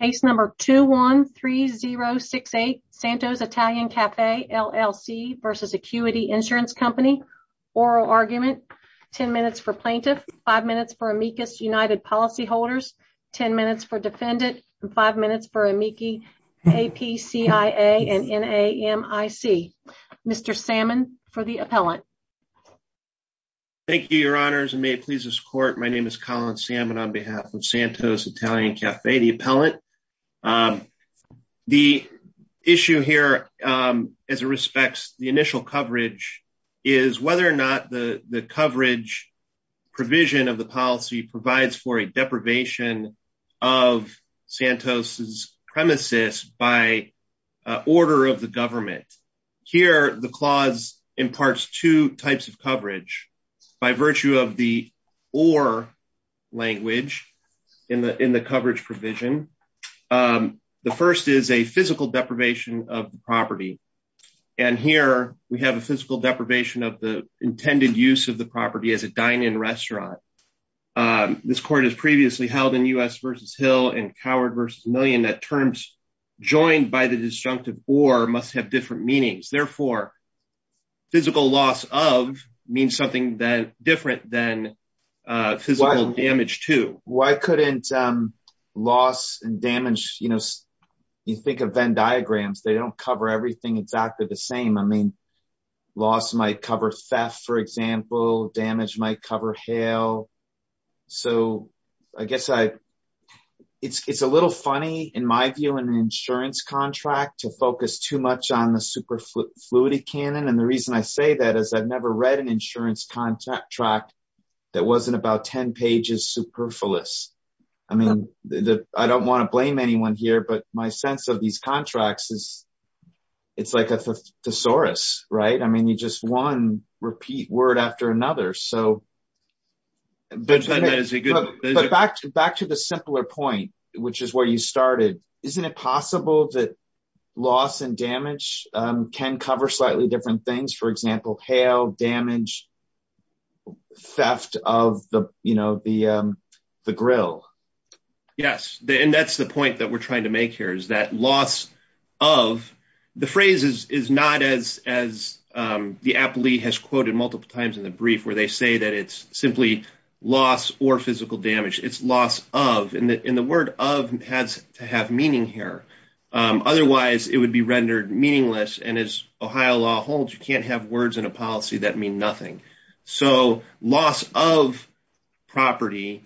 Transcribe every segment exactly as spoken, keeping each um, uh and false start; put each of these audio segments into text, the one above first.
Case number two one three zero six eight, Santos Italian Cafe, L L C versus Acuity Insurance Company. Oral argument, ten minutes for plaintiff, five minutes for amicus United policyholders, ten minutes for defendant, and five minutes for amici A P C I A and N A M I C. Mister Salmon for the appellant. Thank you, Your Honors, and may it please this court. My name is Colin Salmon on behalf of Santos Italian Cafe, the appellant. Um, the issue here, um, as it respects the initial coverage, is whether or not the, the coverage provision of the policy provides for a deprivation of Santos's premises by uh, order of the government. Here, the clause imparts two types of coverage by virtue of the or language in the in the coverage provision. Um, the first is a physical deprivation of the property. And here we have a physical deprivation of the intended use of the property as a dine-in restaurant. Um, this court has previously held in U S versus Hill and Coward versus Million that terms joined by the disjunctive or must have different meanings. Therefore, physical loss of means something that different than uh, physical why, damage to. Why couldn't um, loss and damage, you know, you think of Venn diagrams, they don't cover everything exactly the same. I mean, loss might cover theft, for example, damage might cover hail. So I guess I, it's, it's a little funny in my view in an insurance contract to focus too much on the superfluity canon. And the reason I say that is I've never read an insurance contract that wasn't about ten pages superfluous. I mean, the, the, I don't want to blame anyone here, but my sense of these contracts is it's like a th- thesaurus, right? I mean, you just one repeat word after another. So, but, that, that is a good, but, but a, back to, back to the simpler point, which is where you started. Isn't it possible that loss and damage um, can cover slightly different things? For example, hail, damage, theft of the, you know, the um, the grill. Yes, and that's the point that we're trying to make here is that loss of the phrase is is not as as um, the appellee has quoted multiple times in the brief where they say that it's simply loss or physical damage. It's loss of, and the, and the word of has to have meaning here. Um, otherwise, it would be rendered meaningless. And as Ohio law holds, you can't have words in a policy that mean nothing. So loss of property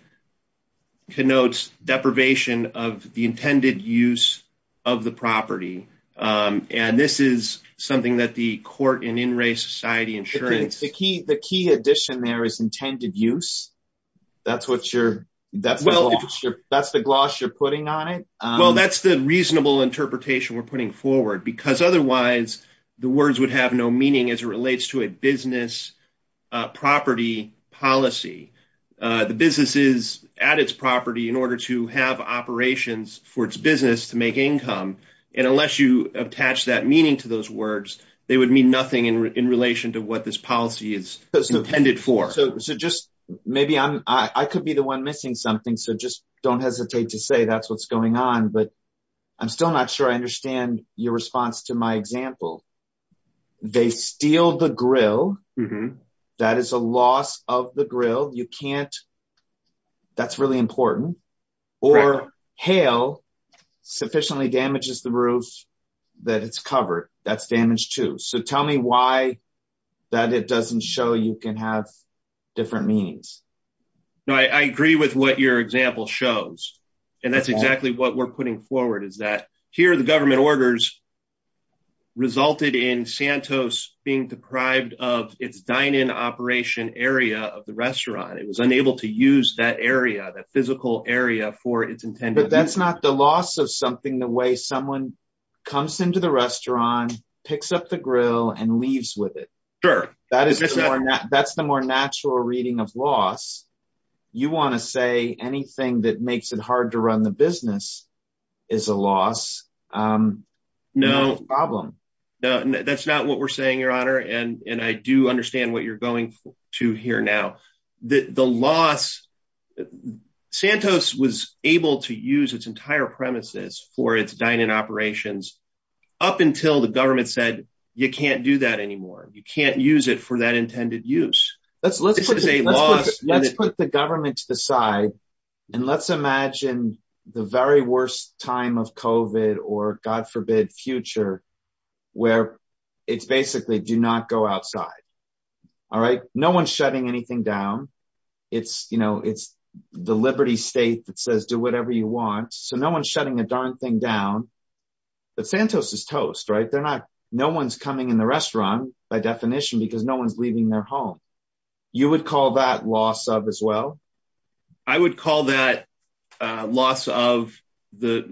connotes deprivation of the intended use of the property. Um, and this is something that the court in In Re Society Insurance. The key, the key addition there is intended use. That's what you're, that's the, well, gloss, you're, that's the gloss you're putting on it. Um, well, that's the reasonable interpretation we're putting forward, because otherwise the words would have no meaning as it relates to a business uh, property policy. Uh, the business is at its property in order to have operations for its business to make income. And unless you attach that meaning to those words, they would mean nothing in, in relation to what this policy is so, intended for. So, so just maybe I'm, I, I could be the one missing something. So just don't hesitate to say that's what's going on. But I'm still not sure I understand your response to my example. They steal the grill. Mm-hmm. That is a loss of the grill. You can't, that's really important. Or Correct. Hail sufficiently damages the roof that it's covered. That's damage too. So tell me why that it doesn't show you can have different meanings. No, I, I agree with what your example shows. And that's okay. Exactly what we're putting forward is that here the government orders resulted in Santos being deprived of its dine-in operation area of the restaurant. It was unable to use that area, that physical area for its intended But that's use. Not the loss of something the way someone comes into the restaurant, picks up the grill, and leaves with it. Sure. That is the not- more na- that's the more natural reading of loss. You want to say anything that makes it hard to run the business is a loss. Um, no problem. No, that's not what we're saying, Your Honor, and and I do understand what you're going to here now. The the loss, Santos was able to use its entire premises for its dine-in operations up until the government said, you can't do that anymore. You can't use it for that intended use. Let's, let's, this put, is the, a let's, loss put, the, let's the, put the government to the side, and let's imagine the very worst time of COVID, or God forbid future, where it's basically do not go outside. All right. No one's shutting anything down. It's, you know, it's the liberty state that says do whatever you want. So no one's shutting a darn thing down. But Santos is toast, right? They're not, no one's coming in the restaurant by definition because no one's leaving their home. You would call that loss of as well? I would call that uh, loss of the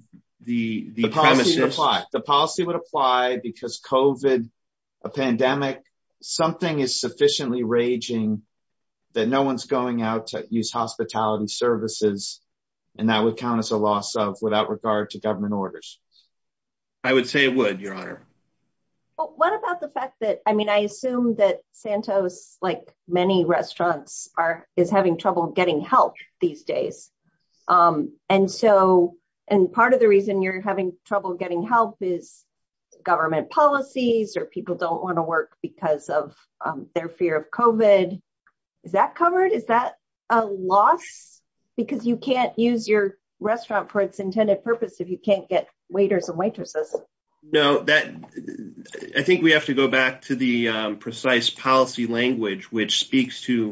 the the, the policy premises. Would apply. The policy would apply because COVID, a pandemic, something is sufficiently raging that no one's going out to use hospitality services, and that would count as a loss of without regard to government orders. I would say it would, Your Honor. Well, what about the fact that, I mean, I assume that Santos, like many restaurants, are is having trouble getting help these days. Um, and so, and part of the reason you're having trouble getting help is government policies, or people don't want to work because of um, their fear of COVID. Is that covered? Is that a loss? Because you can't use your restaurant for its intended purpose if you can't get waiters and waitresses. No, that I think we have to go back to the um, precise policy language, which speaks to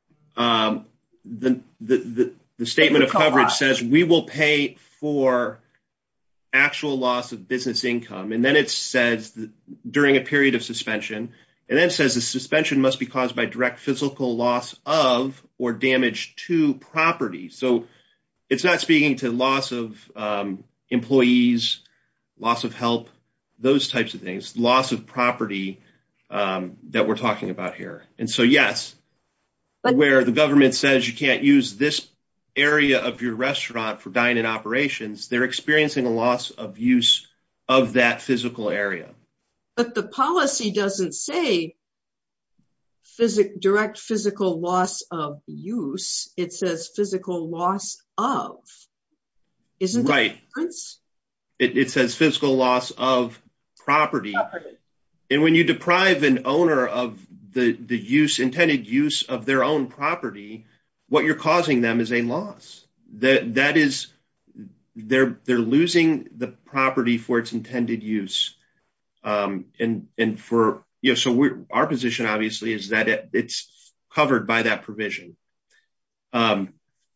um, the, the the the statement of coverage says we will pay for actual loss of business income, and then it says that during a period of suspension, and then it says the suspension must be caused by direct physical loss of or damage to property. So it's not speaking to loss of um, employees, loss of help, those types of things, loss of property um, that we're talking about here. And so, yes, but where the government says you can't use this area of your restaurant for dine-in operations, they're experiencing a loss of use of that physical area. But the policy doesn't say physic, direct physical loss of use. It says physical loss of. Isn't that right? The difference? It, it says physical loss of property. property. And when you deprive an owner of the, the use, intended use of their own property, what you're causing them is a loss. That that is, they're they're losing the property for its intended use. Um, and and for you know, so we're, our position obviously is that it, it's covered by that provision. Um,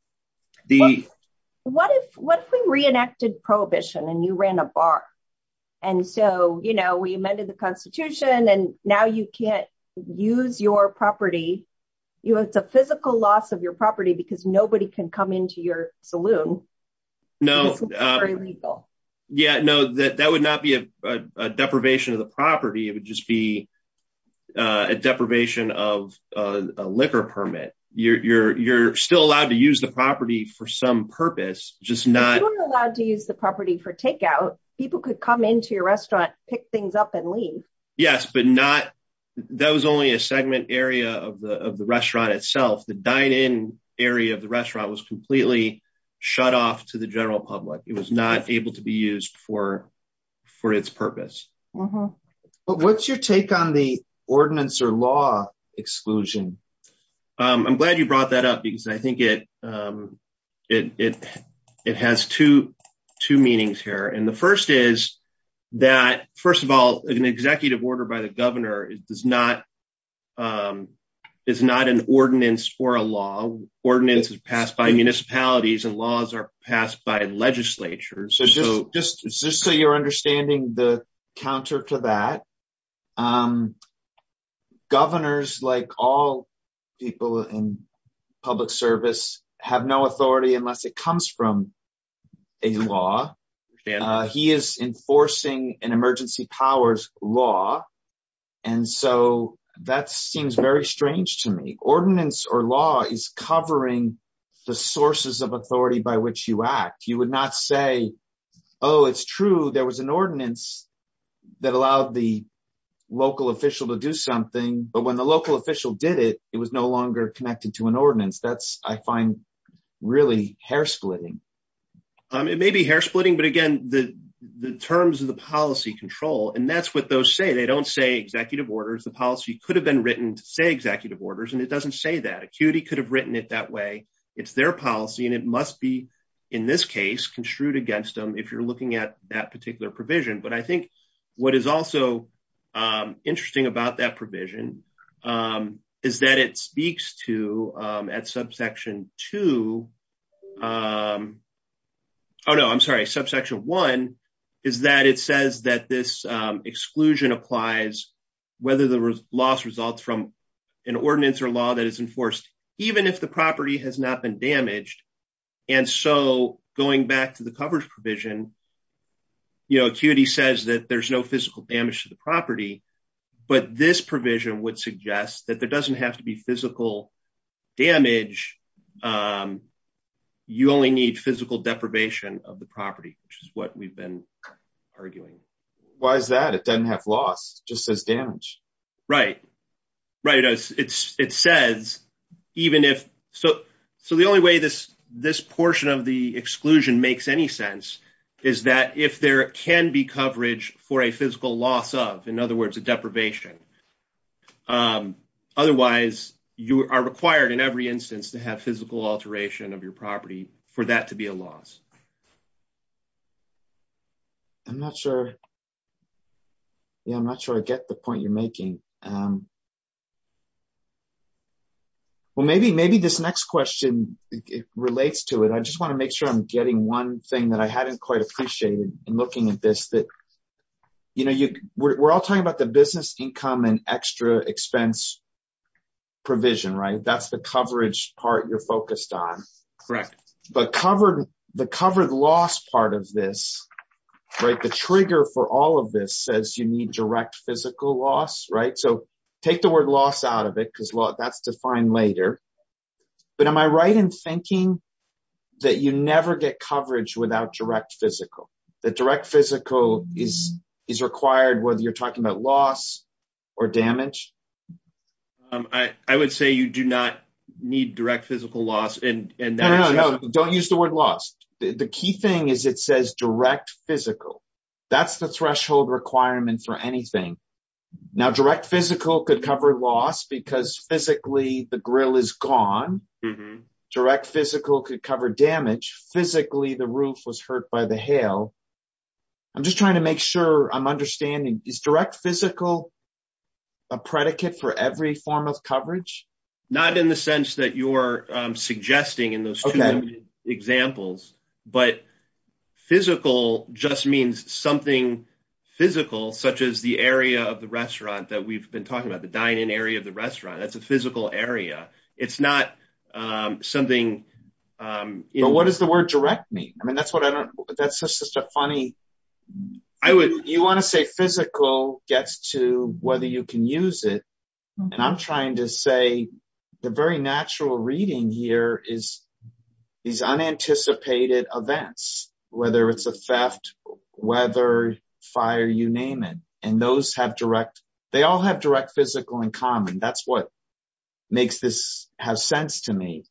the What if what if we reenacted prohibition and you ran a bar? And so, you know, we amended the Constitution and now you can't use your property. You have, it's a physical loss of your property because nobody can come into your saloon. No, it's um, very legal. Yeah, no, that, that would not be a, a, a deprivation of the property. It would just be uh, a deprivation of uh, a liquor permit. You're you're you're still allowed to use the property for some purpose, just not. If you were allowed to use the property for takeout, people could come into your restaurant, pick things up, and leave. Yes, but not. That was only a segment area of the of the restaurant itself. The dine-in area of the restaurant was completely shut off to the general public. It was not able to be used for for its purpose. Mm-hmm. But what's your take on the ordinance or law exclusion? Um, I'm glad you brought that up because I think it um, it it it has two two meanings here. And the first is that, first of all, an executive order by the governor does not um, is not an ordinance or a law. Ordinance is passed by municipalities and laws are passed by legislatures. So just so, just just so you're understanding the counter to that, um, governors, like all people in public service, have no authority unless it comes from a law. Uh, he is enforcing an emergency powers law. And so that seems very strange to me. Ordinance or law is covering the sources of authority by which you act. You would not say, oh, it's true, there was an ordinance that allowed the local official to do something, but when the local official did it, it was no longer connected to an ordinance. That's, I find, really hair splitting. Um, it may be hair splitting, but again, the the terms of the policy control, and that's what those say. They don't say executive orders. The policy could have been written to say executive orders, and it doesn't say that. Acuity could have written it that way. It's their policy, and it must be, in this case, construed against them if you're looking at that particular provision. But I think what is also um, interesting about that provision um, is that it speaks to, um, at subsection two, um, oh no, I'm sorry, subsection one, is that it says that this um, exclusion applies whether the res- loss results from an ordinance or law that is enforced, even if the property has not been damaged. And so going back to the coverage provision, you know, Acuity says that there's no physical damage to the property, but this provision would suggest that there doesn't have to be physical damage. Um, you only need physical deprivation of the property, which is what we've been arguing. Why is that? It doesn't have loss, it just says damage. Right. Right. It's, it's, it says, even if, so, so the only way this, this portion of the exclusion makes any sense is that if there can be coverage for a physical loss of, in other words, a deprivation, um, otherwise you are required in every instance to have physical alteration of your property for that to be a loss. I'm not sure. Yeah, I'm not sure I get the point you're making. Um, well, maybe maybe this next question it, it relates to it. I just want to make sure I'm getting one thing that I hadn't quite appreciated in looking at this. That you know, you we're, we're all talking about the business income and extra expense provision, right? That's the coverage part you're focused on. Correct. But covered the covered loss part of this. Right, the trigger for all of this says you need direct physical loss, right? So take the word loss out of it because that's defined later. But am I right in thinking that you never get coverage without direct physical? That direct physical is is required whether you're talking about loss or damage? Um, I, I would say you do not need direct physical loss. And, and that no, no, is no, no, don't use the word loss. The, the key thing is it says direct physical. That's the threshold requirement for anything. Now, direct physical could cover loss because physically the grill is gone. Mm-hmm. Direct physical could cover damage. Physically, the roof was hurt by the hail. I'm just trying to make sure I'm understanding. Is direct physical a predicate for every form of coverage? Not in the sense that you're um, suggesting in those two okay. limited examples, but physical just means something physical, such as the area of the restaurant that we've been talking about, the dine-in area of the restaurant. That's a physical area. It's not um, something. Um, in- but what does the word direct mean? I mean, that's what I don't, that's just such a funny. I would. You want to say physical gets to whether you can use it. Mm-hmm. And I'm trying to say the very natural reading here is these unanticipated events, whether it's a theft, weather, fire, you name it. And those have direct, they all have direct physical in common. That's what makes this have sense to me.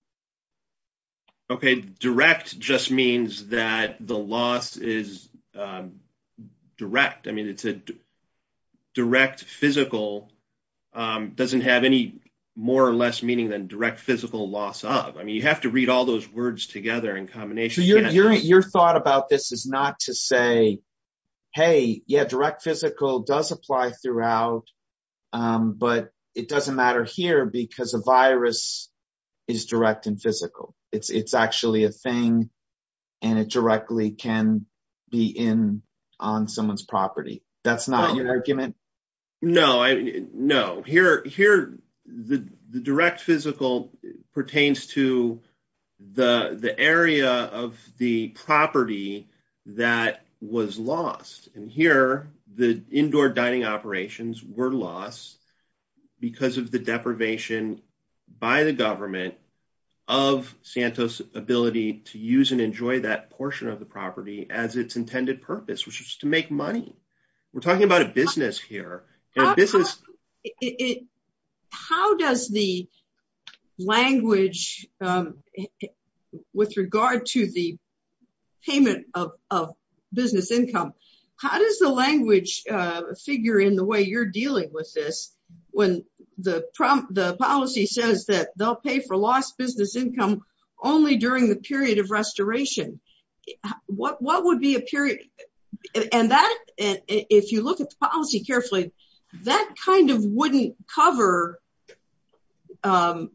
Okay, direct just means that the loss is um, direct. I mean, it's a d- direct physical, um, doesn't have any more or less meaning than direct physical loss of. I mean, you have to read all those words together in combination. So your your your thought about this is not to say, hey, yeah, direct physical does apply throughout, um, but it doesn't matter here because a virus is direct and physical. It's it's actually a thing, and it directly can be in on someone's property. That's not well, your argument? No, I no. Here here the the direct physical pertains to the the area of the property that was lost. And here the indoor dining operations were lost because of the deprivation by the government of Santos' ability to use and enjoy that portion of the property as its intended purpose, which was to make money. We're talking about a business here. And how, a business. How, it, it, how does the language, um, with regard to the payment of, of business income, how does the language uh, figure in the way you're dealing with this when the prom- the policy says that they'll pay for lost business income only during the period of restoration? What what would be a period? And that, and if you look at the policy carefully, that kind of wouldn't cover. Um,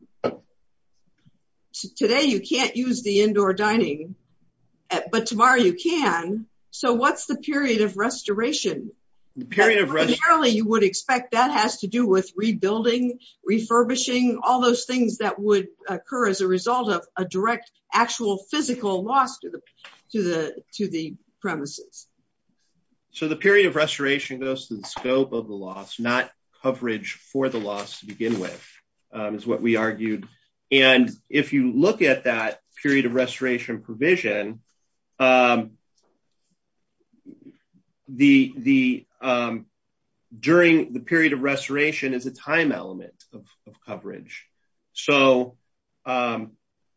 today you can't use the indoor dining, but tomorrow you can. So what's the period of restoration? The period of restoration. Primarily, you would expect that has to do with rebuilding, refurbishing, all those things that would occur as a result of a direct, actual physical loss to the to the to the premises. So the period of restoration goes to the scope of the loss, not coverage for the loss to begin with, um, is what we argued. And if you look at that period of restoration provision, um, the the um, during the period of restoration is a time element of, of coverage. So um,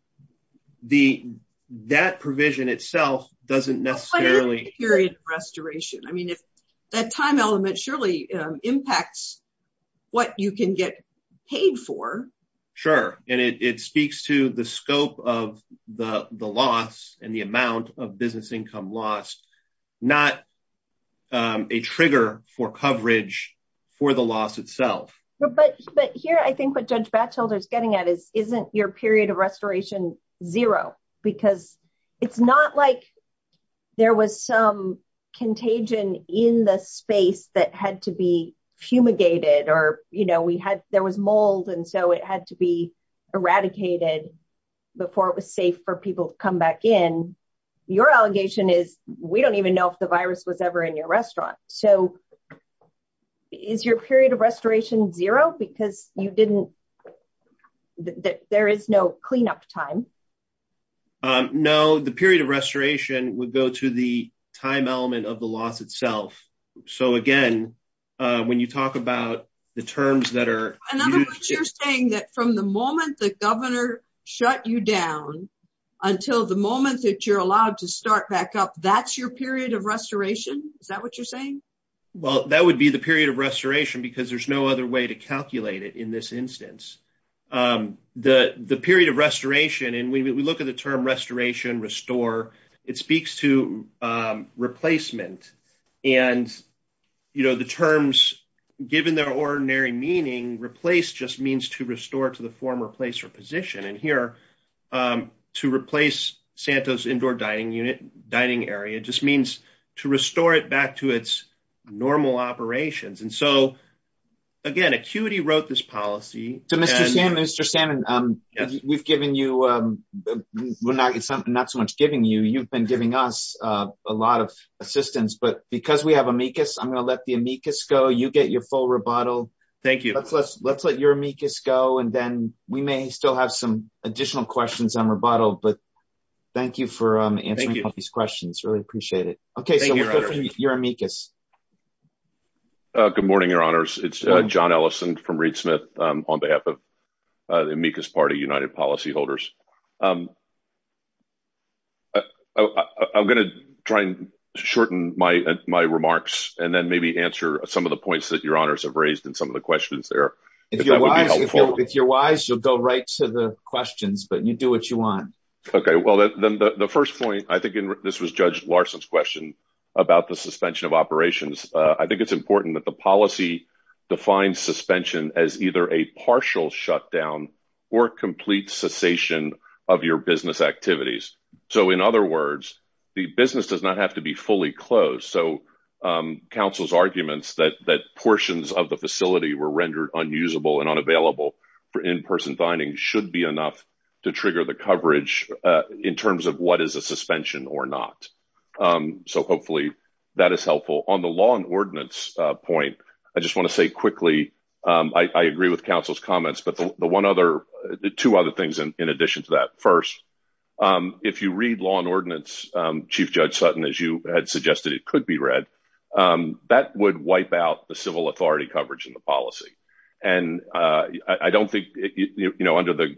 the that provision itself doesn't necessarily. What is the period of restoration? I mean, if that time element surely um, impacts what you can get paid for. Sure, and it, it speaks to the scope of the the loss and the amount of business income lost, not um, a trigger for coverage for the loss itself. But, but but here, I think what Judge Batchelder is getting at is, isn't your period of restoration zero? Because it's not like there was some contagion in the space that had to be fumigated, or, you know, we had, there was mold, and so it had to be eradicated before it was safe for people to come back in. Your allegation is we don't even know if the virus was ever in your restaurant. So is your period of restoration zero because you didn't, th- th- there is no cleanup time? Um, no, the period of restoration would go to the time element of the loss itself. So again, uh, when you talk about the terms that are... In other words, you're saying that from the moment the governor shut you down until the moment that you're allowed to start back up, that's your period of restoration? Is that what you're saying? Well, that would be the period of restoration because there's no other way to calculate it in this instance. Um, the the period of restoration, and when we look at the term restoration, restore, it speaks to um, replacement. And, you know, the terms, given their ordinary meaning, replace just means to restore to the former place or position. And here, um, to replace Santos indoor dining unit, dining area, just means to restore it back to its normal operations. And so, again, Acuity wrote this policy. So, Mister And, Salmon, Mister Salmon, um, yes. we've given you, um, we're not, it's not, not so much giving you, you've been giving us uh, a lot of assistance, but because we have amicus, I'm going to let the amicus go. You get your full rebuttal. Thank you. Let's, let's, let's let your amicus go, and then we may still have some additional questions on rebuttal, but thank you for um, answering all these questions. Really appreciate it. Okay, Thank so you, we'll go from your amicus. Uh, good morning, Your Honors. It's uh, John Ellison from Reed Smith um, on behalf of uh, the amicus party, United Policyholders. Um, I, I, I'm going to try and shorten my uh, my remarks and then maybe answer some of the points that Your Honors have raised in some of the questions there. If, if you're that would wise, be helpful. If you're, if you're wise, you'll go right to the questions, but you do what you want. Okay. Well, then the, the first point, I think in, this was Judge Larson's question about the suspension of operations. Uh, I think it's important that the policy defines suspension as either a partial shutdown or complete cessation of your business activities. So in other words, the business does not have to be fully closed. So um, counsel's arguments that, that portions of the facility were rendered unusable and unavailable for in-person dining should be enough to trigger the coverage uh, in terms of what is a suspension or not. Um, so hopefully that is helpful. On the law and ordinance uh, point, I just want to say quickly, um, I, I agree with counsel's comments, but the, the one other, uh, two other things in, in addition to that. First, um, if you read law and ordinance, um, Chief Judge Sutton, as you had suggested it could be read, um, that would wipe out the civil authority coverage in the policy. And uh, I, I don't think, it, you, you know, under the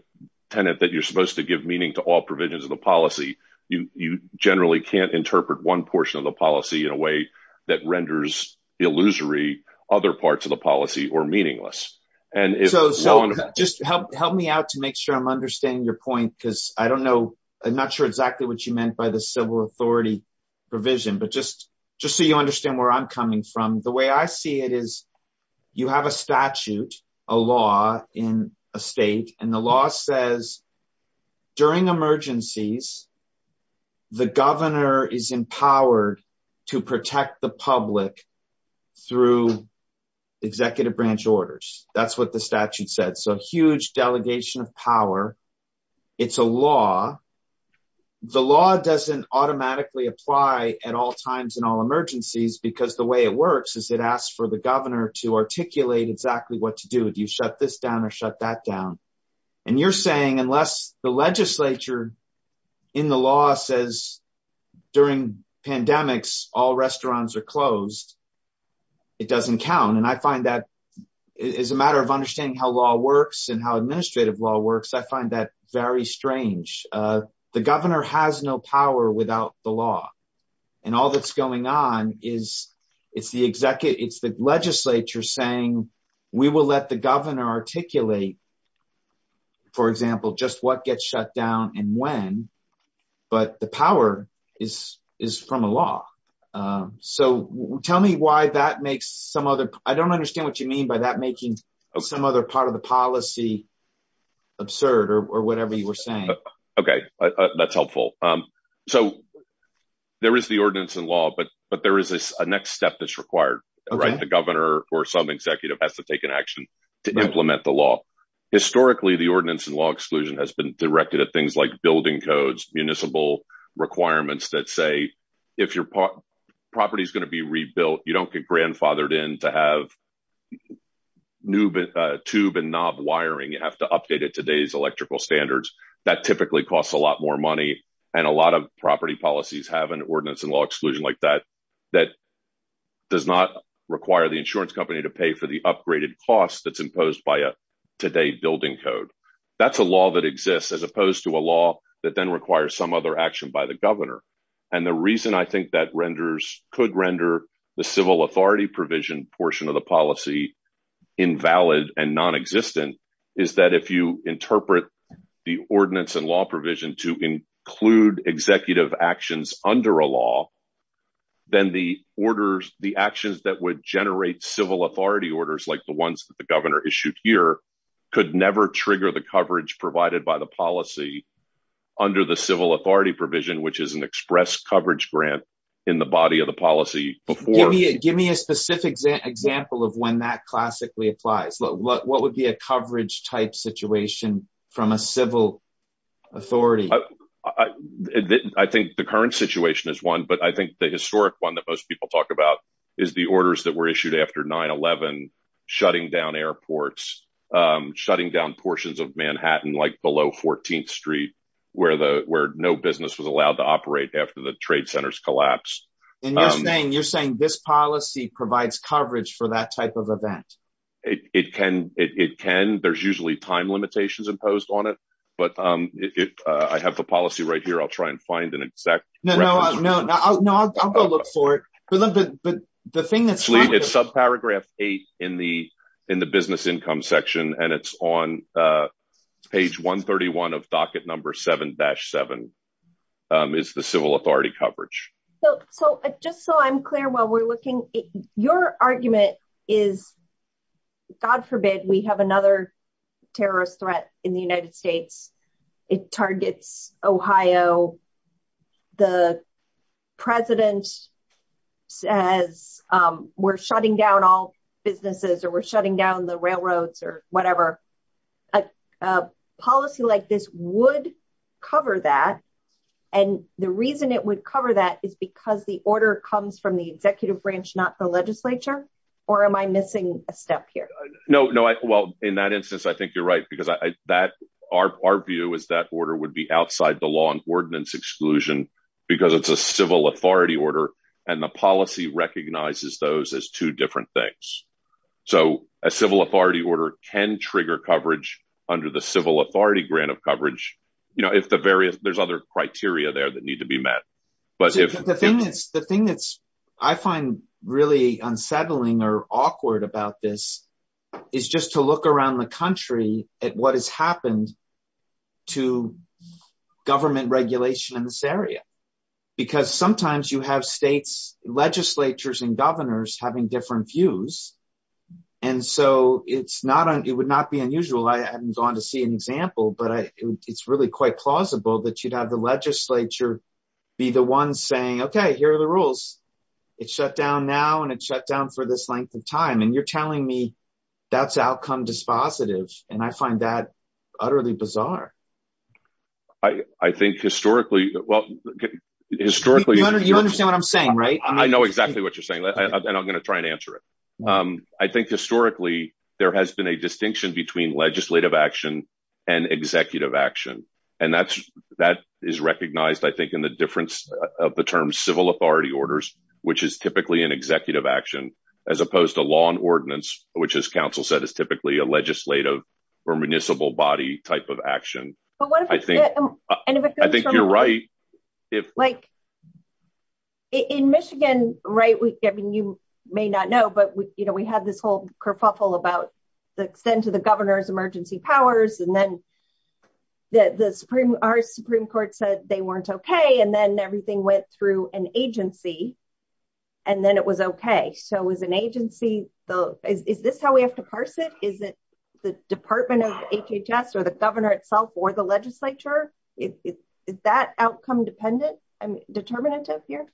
tenet that you're supposed to give meaning to all provisions of the policy, you, you generally can't interpret one portion of the policy in a way that renders illusory other parts of the policy or meaningless. And if so, so and- just help help me out to make sure I'm understanding your point, because I don't know, I'm not sure exactly what you meant by the civil authority provision, but just just so you understand where I'm coming from, the way I see it is you have a statute, a law in a state, and the law says during emergencies, the governor is empowered to protect the public through executive branch orders. That's what the statute said. So huge delegation of power. It's a law. The law doesn't automatically apply at all times in all emergencies, because the way it works is it asks for the governor to articulate exactly what to do. Do you shut this down or shut that down? And you're saying unless the legislature in the law says during pandemics, all restaurants are closed, it doesn't count. And I find that as a matter of understanding how law works and how administrative law works, I find that very strange. Uh, the governor has no power without the law. And all that's going on is it's the executive, it's the legislature saying, we will let the governor articulate, for example, just what gets shut down and when, but the power is, is from a law. Uh, so w- tell me why that makes some other, I don't understand what you mean by that making okay. some other part of the policy absurd or, or whatever you were saying. Okay, uh, uh, that's helpful. Um, so there is the ordinance and law, but but there is this, a next step that's required, okay. right? The governor or some executive has to take an action to right. implement the law. Historically, the ordinance and law exclusion has been directed at things like building codes, municipal requirements that say if your po- property is going to be rebuilt, you don't get grandfathered in to have new uh, tube and knob wiring. You have to update it to today's electrical standards. That typically costs a lot more money. And a lot of property policies have an ordinance and law exclusion like that, that does not require the insurance company to pay for the upgraded cost that's imposed by a today building code. That's a law that exists as opposed to a law that then requires some other action by the governor. And the reason I think that renders, could render the civil authority provision portion of the policy invalid and non-existent is that if you interpret the ordinance and law provision to include executive actions under a law, then the orders, the actions that would generate civil authority orders like the ones that the governor issued here could never trigger the coverage provided by the policy under the civil authority provision, which is an express coverage grant in the body of the policy before. Give me a, give me a specific exa- example of when that classically applies. What, what, what would be a coverage type situation from a civil authority? I, I, I think the current situation is one, but I think the historic one that most people talk about is the orders that were issued after nine eleven, shutting down airports, um, shutting down portions of Manhattan, like below fourteenth Street, where the where no business was allowed to operate after the trade centers collapsed. And you're um, saying you're saying this policy provides coverage for that type of event. It, it can it, it can. There's usually time limitations imposed on it, but um, it, it, uh, I have the policy right here. I'll try and find an exact. No, no, uh, no, no, I'll, no. I'll, I'll go uh, look for it. But but but the thing that's actually, it's subparagraph eight in the in the business income section, and it's on uh, page one thirty-one of docket number seven dash seven. Um, is the civil authority coverage. So, so uh, just so I'm clear, while we're looking, it, your argument is, God forbid, we have another terrorist threat in the United States. It targets Ohio. The president says um, we're shutting down all businesses, or we're shutting down the railroads, or whatever. A, a policy like this would cover that. And the reason it would cover that is because the order comes from the executive branch, not the legislature. Or am I missing a step here? No, no. I, well, in that instance, I think you're right, because I, I, that our our view is that order would be outside the law and ordinance exclusion because it's a civil authority order, and the policy recognizes those as two different things. So a civil authority order can trigger coverage under the civil authority grant of coverage, you know, if the various, there's other criteria there that need to be met. But so if the thing if, that's, the thing that's, I find really unsettling or awkward about this is just to look around the country at what has happened to government regulation in this area. Because sometimes you have states, legislatures and governors having different views. And so it's not, un, it would not be unusual. I haven't gone to see an example, but I, it, it's really quite plausible that you'd have the legislature be the one saying, okay, here are the rules. It's shut down now and it's shut down for this length of time. And you're telling me that's outcome dispositive. And I find that utterly bizarre. I, I think historically, well, historically, you, under, you understand what I'm saying, right? I, mean, I know exactly what you're saying, I, I, and I'm going to try and answer it. Um, I think historically there has been a distinction between legislative action and executive action, and that's that is recognized, I think, in the difference of the term civil authority orders, which is typically an executive action, as opposed to law and ordinance, which, as counsel said, is typically a legislative or municipal body type of action. But what if I think, um, and if it goes I think from, you're right. If like in Michigan, right? We, I mean, you may not know, but we, you know, we had this whole kerfuffle about the extent of the governor's emergency powers, and then the the Supreme, our Supreme Court said they weren't okay, and then everything went through an agency, and then it was okay. So, is an agency the is is this how we have to parse it? Is it the Department of H H S or the governor itself or the legislature? Is, is, is that outcome dependent? I mean, determinative here?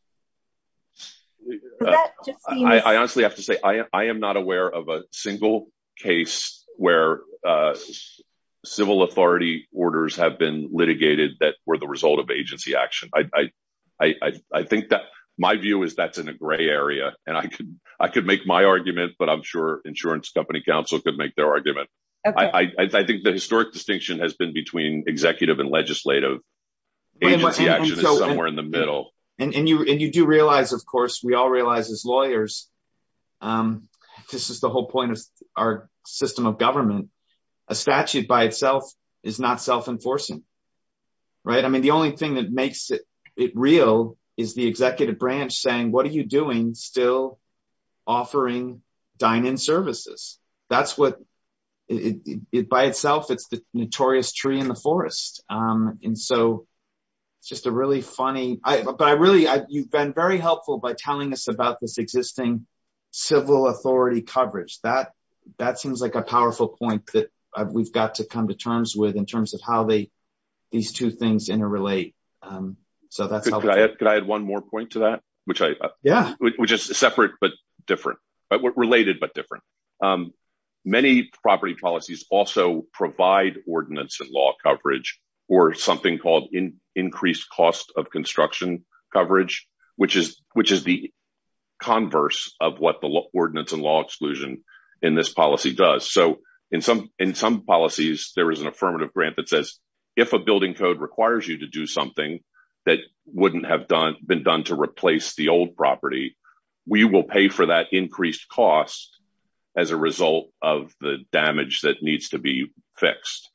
That just seems... I, I honestly have to say, I, I am not aware of a single case where uh, civil authority orders have been litigated that were the result of agency action. I, I, I, I think that my view is that's in a gray area, and I could I could make my argument, but I'm sure insurance company counsel could make their argument. Okay. I, I, I think the historic distinction has been between executive and legislative. Agency and, and, action and so, is somewhere and, in the middle. And, and you and you do realize, of course, we all realize as lawyers, um, this is the whole point of our system of government. A statute by itself is not self-enforcing, right? I mean, the only thing that makes it, it real is the executive branch saying, what are you doing still offering dine-in services? That's what it, it, it by itself, it's the notorious tree in the forest. Um, and so it's just a really funny, I, but I really, I, you've been very helpful by telling us about this existing civil authority coverage. That, that seems like a powerful point that I've, we've got to come to terms with in terms of how they, these two things interrelate. Um, So that's could, helpful. Could I, add, could I add one more point to that, which I uh, yeah, which is separate but different, but related but different. Um, many property policies also provide ordinance and law coverage, or something called in, increased cost of construction coverage, which is which is the converse of what the law, ordinance and law exclusion in this policy does. So in some in some policies, there is an affirmative grant that says if a building code requires you to do something that wouldn't have done been done to replace the old property, we will pay for that increased cost as a result of the damage that needs to be fixed.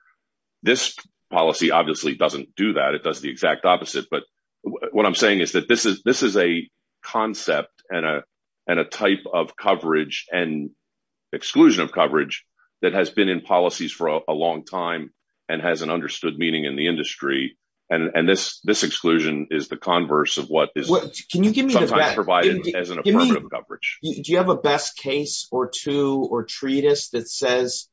This policy obviously doesn't do that. It does the exact opposite. But w- what I'm saying is that this is this is a concept and a and a type of coverage and exclusion of coverage that has been in policies for a, a long time and has an understood meaning in the industry. And, and this, this exclusion is the converse of what is what, can you give me sometimes the best, provided give, as an affirmative me, coverage. Do you have a best case or two or treatise that says,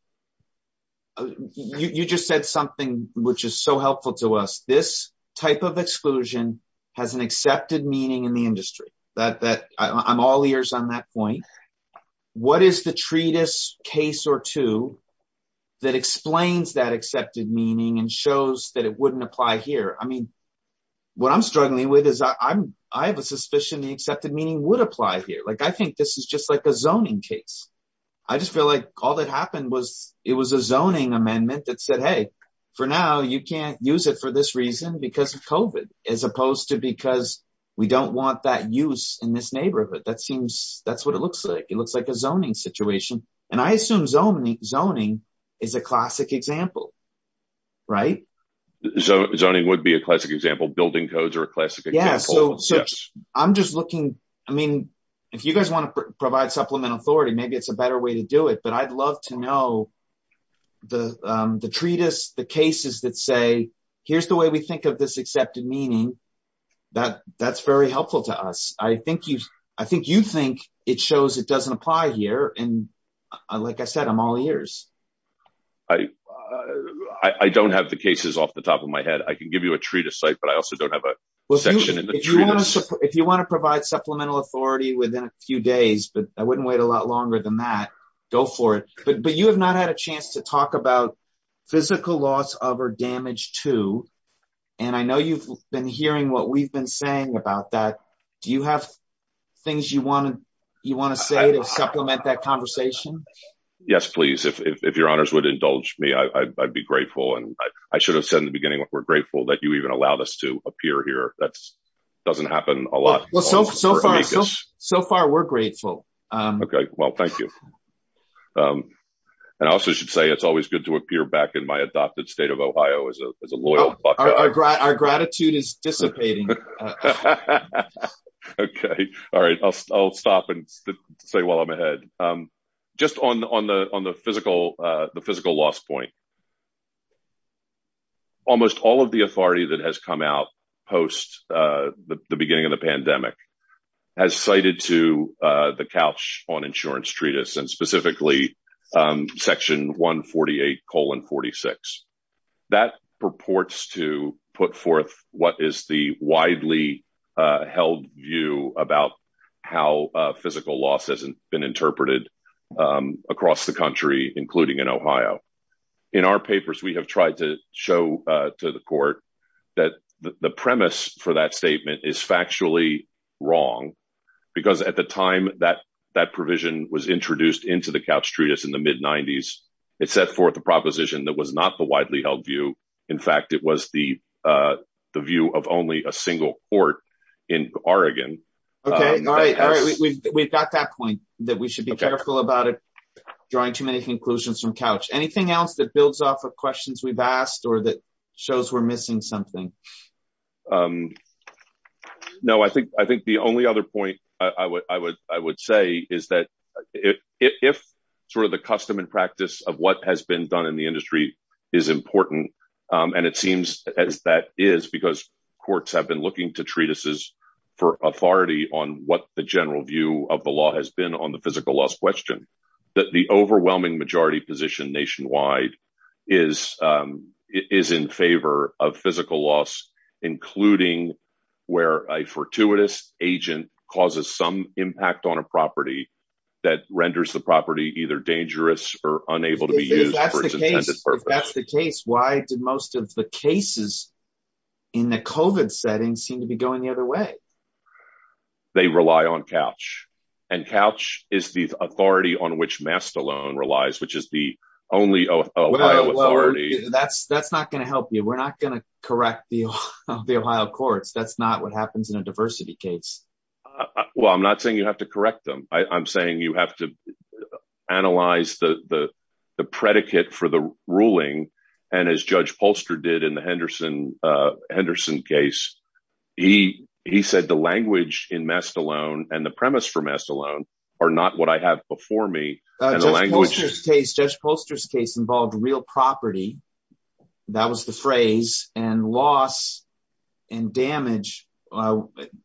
uh, you, you just said something which is so helpful to us. This type of exclusion has an accepted meaning in the industry. That, that I, I'm all ears on that point. What is the treatise, case or two that explains that accepted meaning and shows that it wouldn't apply here? I mean, what I'm struggling with is I, I'm, I have a suspicion the accepted meaning would apply here. Like, I think this is just like a zoning case. I just feel like all that happened was it was a zoning amendment that said, hey, for now, you can't use it for this reason because of COVID, as opposed to because we don't want that use in this neighborhood. That seems, that's what it looks like. It looks like a zoning situation. And I assume zoning, zoning is a classic example, right? So zoning would be a classic example. Building codes are a classic example. Yeah, so, so yes. I'm just looking, I mean, if you guys want to pr- provide supplemental authority, maybe it's a better way to do it, but I'd love to know the um, the treatise, the cases that say, here's the way we think of this accepted meaning. That that's very helpful to us. I think you, I think you think it shows it doesn't apply here, and uh, like I said, I'm all ears. I, uh, I I don't have the cases off the top of my head. I can give you a treatise site, but I also don't have a well, section you, in the if treatise. You want to, if you want to provide supplemental authority within a few days, but I wouldn't wait a lot longer than that. Go for it. But but you have not had a chance to talk about physical loss of or damage to. And I know you've been hearing what we've been saying about that. Do you have things you want to you want to say to supplement that conversation? Yes, please. If if, if your honors would indulge me, I, I, I'd be grateful. And I, I should have said in the beginning, we're grateful that you even allowed us to appear here. That doesn't happen a lot. Well, well so so far so, so far we're grateful. Um, okay. Well, thank you. Um, and I also should say it's always good to appear back in my adopted state of Ohio as a as a loyal oh, Buckeye. Our, our, gra- our gratitude is dissipating. uh, okay, all right. I'll I'll stop and st- say while I'm ahead. Um, just on on the on the physical uh, the physical loss point. Almost all of the authority that has come out post uh, the, the beginning of the pandemic has cited to uh, the Couch on Insurance treatise, and specifically um, section one forty-eight colon forty-six. That purports to put forth what is the widely uh, held view about how uh, physical loss has been interpreted um, across the country, including in Ohio. In our papers, we have tried to show uh, to the court that the, the premise for that statement is factually wrong, because at the time that that provision was introduced into the Couch treatise in the mid nineties, it set forth a proposition that was not the widely held view. In fact, it was the uh, the view of only a single court in Oregon. Okay, um, all right, has, all right. We, we've we've got that point, that we should be okay. careful about it, drawing too many conclusions from Couch. Anything else that builds off of questions we've asked or that shows we're missing something? Um, no, I think I think the only other point I, I would I would I would say is that if, if sort of the custom and practice of what has been done in the industry is important, um, and it seems as that is because courts have been looking to treatises for authority on what the general view of the law has been on the physical loss question, that the overwhelming majority position nationwide is um, is in favor of physical loss, including where a fortuitous agent causes some impact on a property that renders the property either dangerous or unable to be if, used if for its case, intended purpose. If that's the case, why did most of the cases in the COVID setting seem to be going the other way? They rely on Couch. And Couch is the authority on which Mastalone relies, which is the only Ohio well, authority. Well, that's that's not going to help you. We're not going to correct the the Ohio courts. That's not what happens in a diversity case. Uh, well, I'm not saying you have to correct them. I, I'm saying you have to analyze the, the the predicate for the ruling. And as Judge Polster did in the Henderson uh, Henderson case, he he said the language in Mastalone and the premise for Mastalone are not what I have before me. Uh, and Judge the language Polster's case, Judge Polster's case involved real property. That was the phrase, and loss and damage. Uh,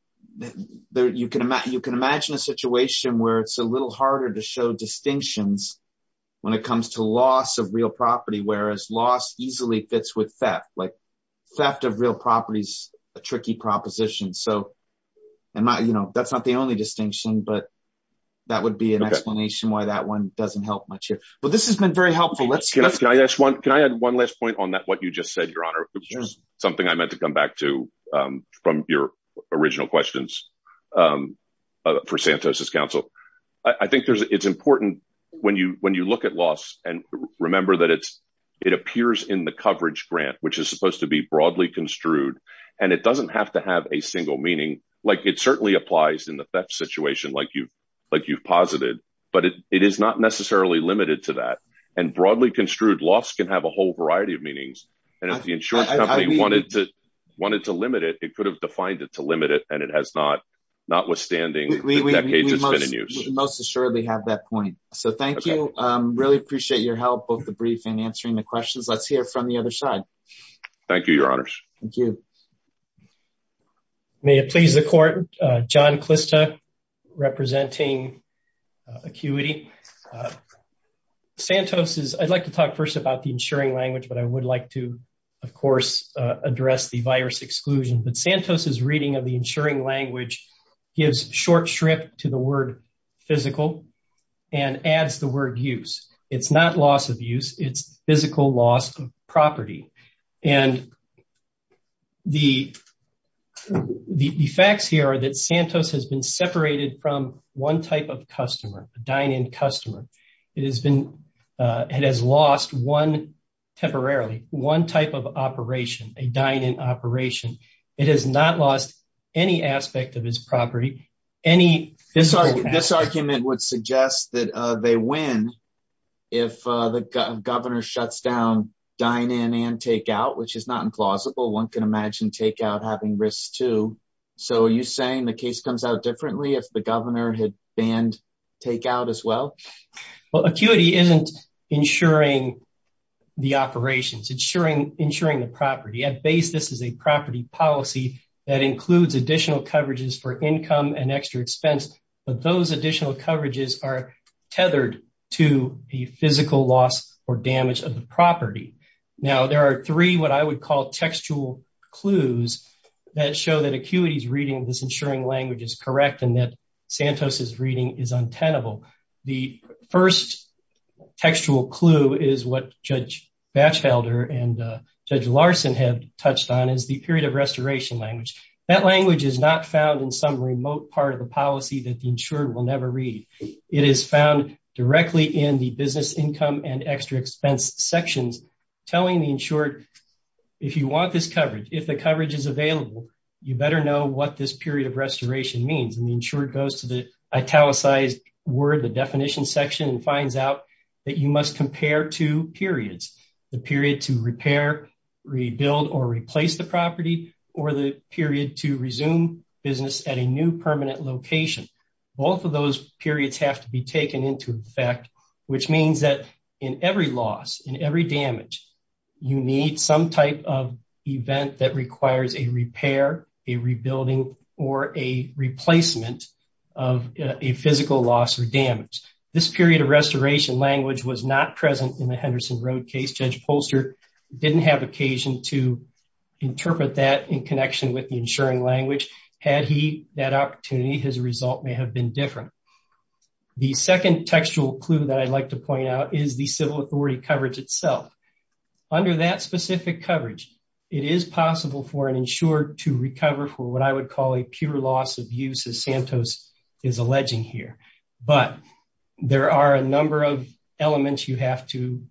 there, you can ima- you can imagine a situation where it's a little harder to show distinctions when it comes to loss of real property, whereas loss easily fits with theft. Like theft of real property is a tricky proposition. So, and my, you know, that's not the only distinction, but that would be an okay. explanation why that one doesn't help much here. Well, this has been very helpful. Let's can, let's, I, can I ask one? Can I add one last point on that? What you just said, Your Honor, which sure. is something I meant to come back to um, from your original questions um, uh, for Santos's counsel. I, I think there's it's important when you when you look at loss and remember that it's it appears in the coverage grant, which is supposed to be broadly construed, and it doesn't have to have a single meaning. Like it certainly applies in the theft situation, like you've like you've posited, but it, it is not necessarily limited to that. And broadly construed loss can have a whole variety of meanings. And if I, the insurance I, company I, I, wanted to wanted to limit it, it could have defined it to limit it, and it has not, notwithstanding we, the we, decades we, we it's most, been in use. We most assuredly have that point. So thank okay. you. Um, really appreciate your help, both the brief and answering the questions. Let's hear from the other side. Thank you, Your Honors. Thank you. May it please the court, uh, John Klista, representing uh, Acuity. Uh, Santos is, I'd like to talk first about the insuring language, but I would like to, of course, uh, address the virus exclusion. But Santos's reading of the insuring language gives short shrift to the word physical and adds the word use. It's not loss of use, it's physical loss of property. And the The, the facts here are that Santos has been separated from one type of customer, a dine-in customer. It has been, uh, it has lost one temporarily, one type of operation, a dine-in operation. It has not lost any aspect of his property, any physical This, arg- this argument would suggest that uh, they win if uh, the go- governor shuts down dine in and take out, which is not implausible. One can imagine takeout having risks too. So are you saying the case comes out differently if the governor had banned takeout as well? Well, Acuity isn't insuring the operations, it's insuring, insuring the property. At base, this is a property policy that includes additional coverages for income and extra expense, but those additional coverages are tethered to a physical loss or damage of the property. Now, there are three what I would call textual clues that show that Acuity's reading of this insuring language is correct and that Santos's reading is untenable. The first textual clue is what Judge Batchelder and uh, Judge Larson have touched on, is the period of restoration language. That language is not found in some remote part of the policy that the insured will never read. It is found directly in the business income and extra expense sections, telling the insured, if you want this coverage, if the coverage is available, you better know what this period of restoration means. And the insured goes to the italicized word, the definition section, and finds out that you must compare two periods, the period to repair, rebuild, or replace the property, or the period to resume business at a new permanent location. Both of those periods have to be taken into effect, which means that in every loss, in every damage, you need some type of event that requires a repair, a rebuilding, or a replacement of a physical loss or damage. This period of restoration language was not present in the Henderson Road case. Judge Polster didn't have occasion to interpret that in connection with the insuring language. Had he that opportunity, his result may have been different. The second textual clue that I'd like to point out is the civil authority coverage itself. Under that specific coverage, it is possible for an insured to recover for what I would call a pure loss of use, as Santos is alleging here. But there are a number of elements you have to,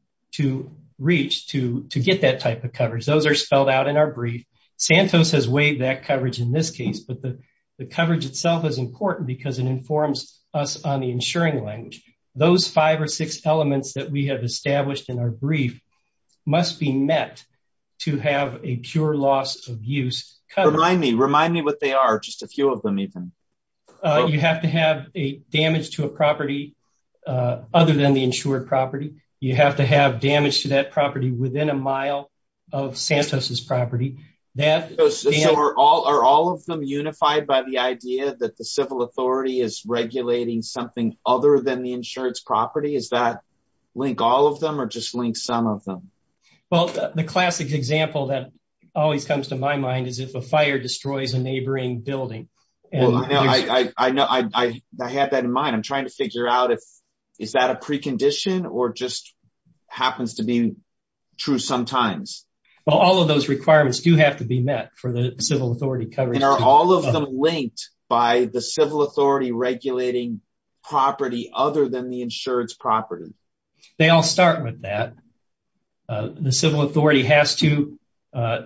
to reach to, to get that type of coverage. Those are spelled out in our brief. Santos has waived that coverage in this case, but the, the coverage itself is important because it informs us on the insuring language. Those five or six elements that we have established in our brief must be met to have a pure loss of use coverage. Remind me, remind me what they are, just a few of them even. Uh, you have to have a damage to a property uh, other than the insured property. You have to have damage to that property within a mile of Santos's property. That so, so, so are all are all of them unified by the idea that the civil authority is regulating something other than the insured's property? Is that link all of them or just link some of them? Well, the, the classic example that always comes to my mind is if a fire destroys a neighboring building. And well, I know, I, I, I know, I, I, I had that in mind. I'm trying to figure out if, is that a precondition or just happens to be true sometimes? Well, all of those requirements do have to be met for the civil authority coverage. And are all of them linked by the civil authority regulating property other than the insured's property? They all start with that. Uh, the civil authority has to uh,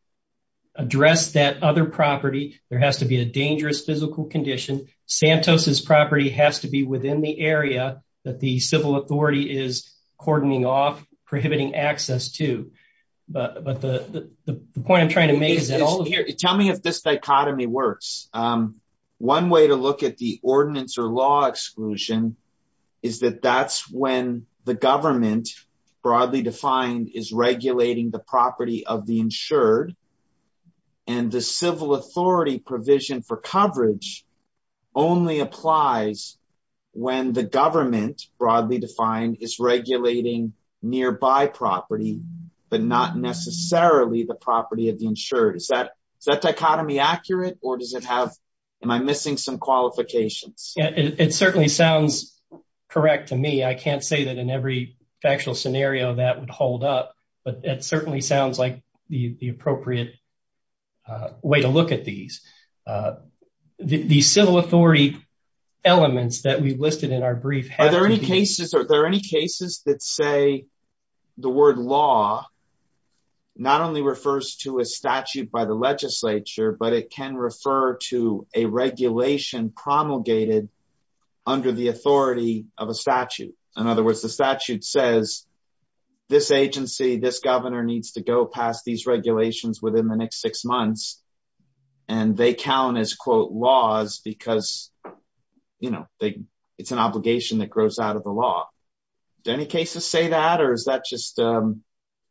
address that other property. There has to be a dangerous physical condition. Santos's property has to be within the area that the civil authority is cordoning off, prohibiting access to. But but the, the, the point I'm trying to make is, is that all of here, tell me if this dichotomy works. Um, one way to look at the ordinance or law exclusion is that that's when the government, broadly defined, is regulating the property of the insured, and the civil authority provision for coverage only applies when the government, broadly defined, is regulating nearby property, but not necessarily the property of the insured. Is that is that dichotomy accurate, or does it have, am I missing some qualifications? Yeah, it, it certainly sounds correct to me. I can't say that in every factual scenario that would hold up, but it certainly sounds like the, the appropriate uh, way to look at these. Uh, the, the civil authority elements that we listed in our brief. Have are there any be, cases, are there any cases that say the word law not only refers to a statute by the legislature, but it can refer to a regulation promulgated under the authority of a statute? In other words, the statute says this agency, this governor needs to go past these regulations within the next six months, and they count as, quote, laws because, you know, they, it's an obligation that grows out of the law. Do any cases say that, or is that just... Um...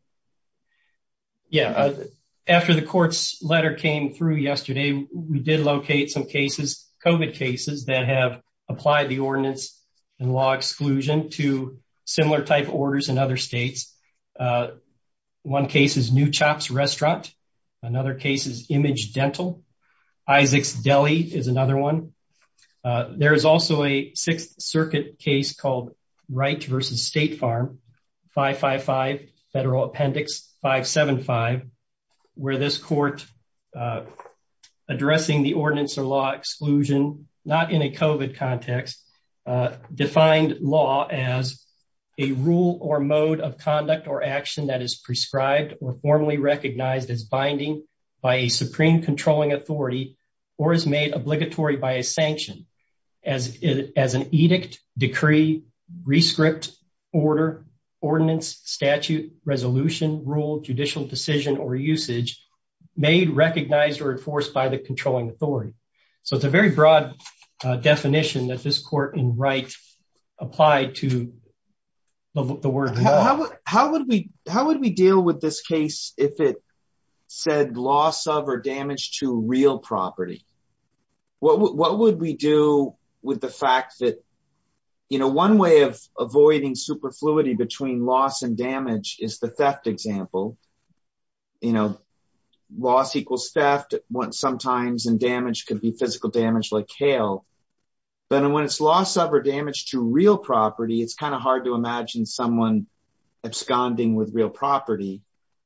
Yeah, uh, after the court's letter came through yesterday, we did locate some cases, COVID cases, that have applied the ordinance and law exclusion to similar type orders in other states. Uh, one case is New Chops Restaurant. Another case is Image Dental. Isaac's Deli is another one. Uh, there is also a Sixth Circuit case called Wright versus State Farm, five five five Federal Appendix five seven five, where this court, uh, addressing the ordinance or law exclusion, not in a COVID context, uh, defined law as a rule or mode of conduct or action that is prescribed or formally recognized as binding by a supreme controlling authority or is made obligatory by a sanction as, as an edict, decree, rescript, order, ordinance, statute, resolution, rule, judicial decision, or usage made, recognized, or enforced by the controlling authority. So it's a very broad uh, definition that this court in Wright applied to the, the word law. How, how, would, how would we how would we deal with this case if it said loss of or damage to real property? What what would we do with the fact that, you know, one way of avoiding superfluity between loss and damage is the theft example. You know, loss equals theft sometimes, and damage could be physical damage like hail. But when it's loss of or damage to real property, it's kind of hard to imagine someone absconding with real property.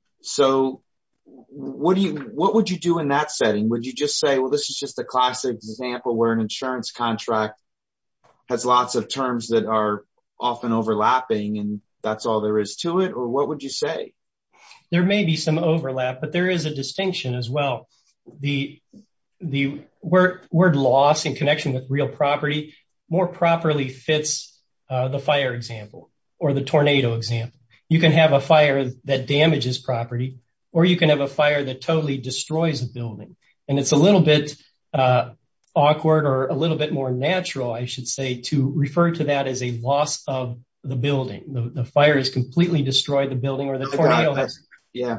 So what do you, what would you do in that setting? Would you just say, well, this is just a classic example where an insurance contract has lots of terms that are often overlapping and that's all there is to it? Or what would you say? There may be some overlap, but there is a distinction as well. The the word, word loss in connection with real property more properly fits uh, the fire example or the tornado example. You can have a fire that damages property, or you can have a fire that totally destroys a building. And it's a little bit uh, awkward or a little bit more natural, I should say, to refer to that as a loss of the building. The, the fire has completely destroyed the building, or the tornado has. Yeah,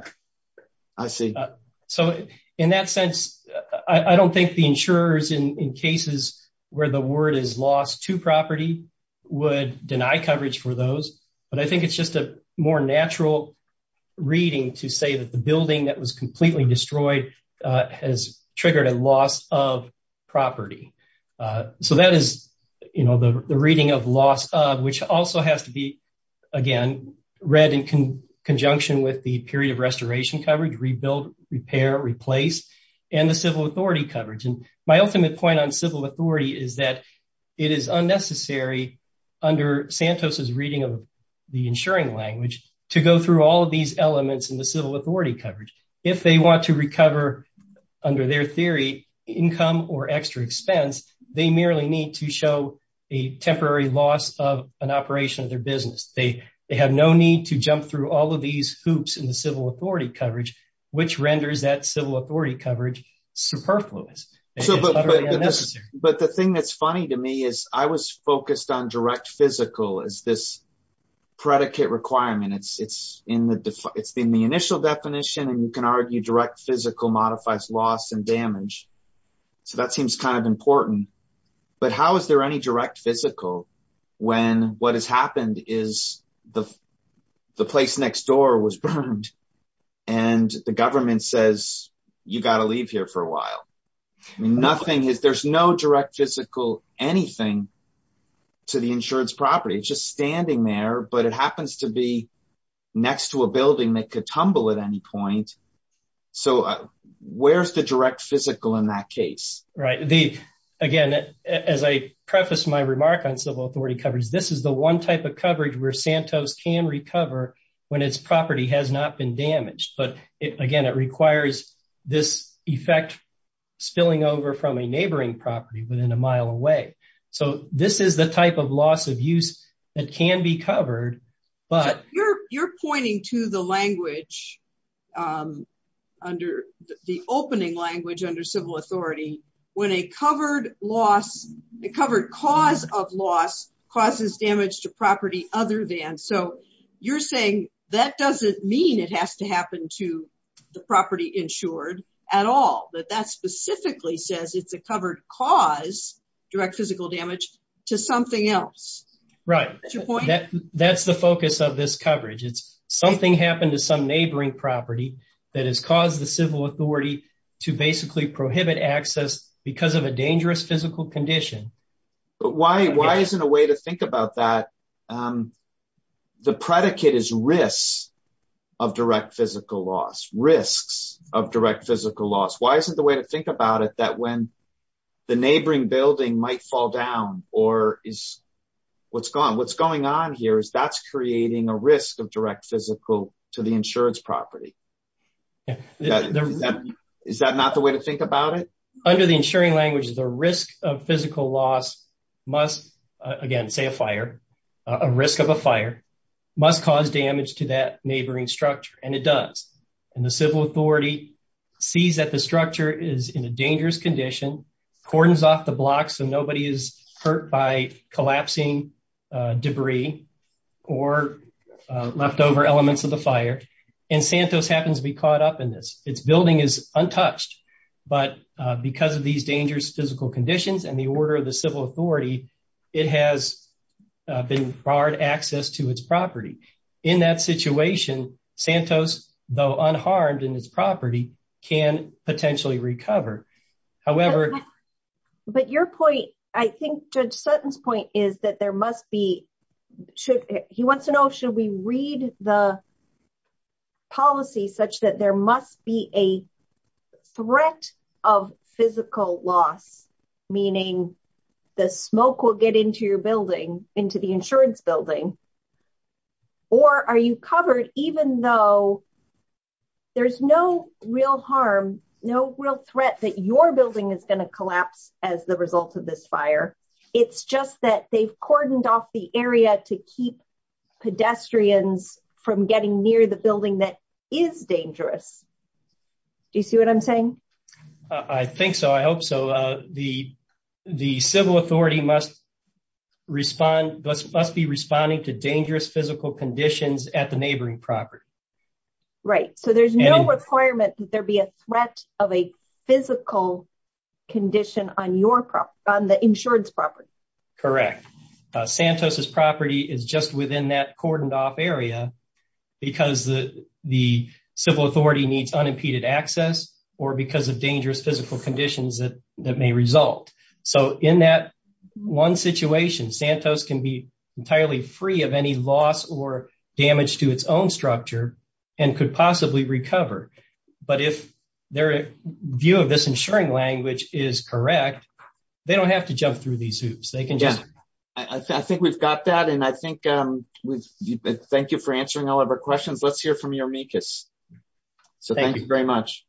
I see. Uh, so in that sense, I, I don't think the insurers in, in cases where the word is loss to property would deny coverage for those. But I think it's just a more natural reading to say that the building that was completely destroyed uh, has triggered a loss of property. Uh, so that is, you know, the, the reading of loss of, which also has to be, again, read in con- conjunction with the period of restoration coverage, rebuild, repair, replace, and the civil authority coverage. And my ultimate point on civil authority is that it is unnecessary under Santos's reading of the insuring language to go through all of these elements in the civil authority coverage. If they want to recover, under their theory, income or extra expense, they merely need to show a temporary loss of an operation of their business. They They have no need to jump through all of these hoops in the civil authority coverage, which renders that civil authority coverage superfluous. So, but, but, but, this, but the thing that's funny to me is I was focused on direct physical as this predicate requirement. It's it's in the it's in the initial definition, and you can argue direct physical modifies loss and damage. So that seems kind of important. But how is there any direct physical when what has happened is the the place next door was burned, and the government says you got to leave here for a while? I mean, nothing is, there's no direct physical anything to the insured's property. It's just standing there, but it happens to be next to a building that could tumble at any point. So uh, where's the direct physical in that case? Right. The, again, as I prefaced my remark on civil authority coverage, this is the one type of coverage where Santos can recover when its property has not been damaged. But it, again, it requires this effect spilling over from a neighboring property within a mile away. So this is the type of loss of use that can be covered, but... So you're, you're pointing to the language um, under the opening language under civil authority, when a covered loss, a covered cause of loss causes damage to property other than. So you're saying that doesn't mean it has to happen to the property insured at all, that that specifically says it's a covered cause, direct physical damage, to something else. Right. That's your point? That, that's the focus of this coverage. It's something happened to some neighboring property that has caused the civil authority to basically prohibit access because of a dangerous physical condition. But why, why isn't a way to think about that? Um, the predicate is risks of direct physical loss, risks of direct physical loss. Why isn't the way to think about it that when the neighboring building might fall down, or is what's gone, what's going on here is that's creating a risk of direct physical to the insured's property. Yeah. That, the, is, that, is that not the way to think about it? Under the insuring language, the risk of physical loss must, uh, again, say a fire, uh, a risk of a fire, must cause damage to that neighboring structure, and it does. And the civil authority sees that the structure is in a dangerous condition, cordons off the block so nobody is hurt by collapsing uh, debris or uh, leftover elements of the fire. And Santos happens to be caught up in this. Its building is untouched, but uh, because of these dangerous physical conditions and the order of the civil authority, it has Uh, been barred access to its property. In that situation, Santos, though unharmed in its property, can potentially recover. However, but, but your point, I think Judge Sutton's point is that there must be, should he wants to know, should we read the policy such that there must be a threat of physical loss, meaning the smoke will get into your building, into the insurance building, or are you covered even though there's no real harm, no real threat that your building is going to collapse as the result of this fire? It's just that they've cordoned off the area to keep pedestrians from getting near the building that is dangerous. Do you see what I'm saying? Uh, I think so. I hope so. Uh, the The civil authority must respond, must, must be responding to dangerous physical conditions at the neighboring property. Right. So there's no in, requirement that there be a threat of a physical condition on your prop, on the insured's property. Correct. Uh, Santos's property is just within that cordoned off area because the, the civil authority needs unimpeded access or because of dangerous physical conditions that, that may result. So in that one situation, Santos can be entirely free of any loss or damage to its own structure and could possibly recover. But if their view of this insuring language is correct, they don't have to jump through these hoops. They can just... Yeah, I, th- I think we've got that. And I think um, we've, thank you for answering all of our questions. Let's hear from your amicus. So thank, thank you. you very much.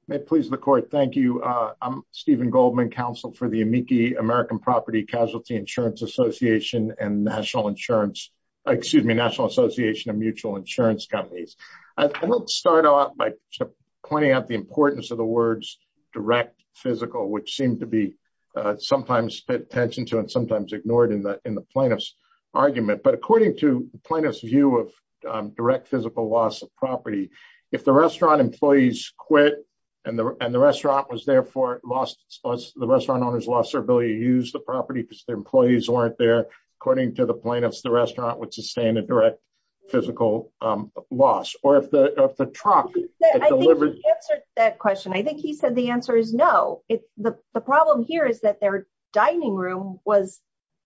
May it please the court. Thank you. Uh, I'm Stephen Goldman, counsel for the Amici American Property Casualty Insurance Association and National Insurance, excuse me, National Association of Mutual Insurance Companies. I'd like to start off by pointing out the importance of the words direct physical, which seem to be uh, sometimes paid attention to and sometimes ignored in the in the plaintiff's argument. But according to the plaintiff's view of um, direct physical loss of property, if the restaurant employees quit and the and the restaurant was therefore lost, lost the restaurant owners lost their ability to use the property because their employees weren't there, according to the plaintiffs, the restaurant would sustain a direct physical um, loss. Or if the if the truck that I delivered, think he answered that question. I think he said the answer is no. It the the problem here is that their dining room was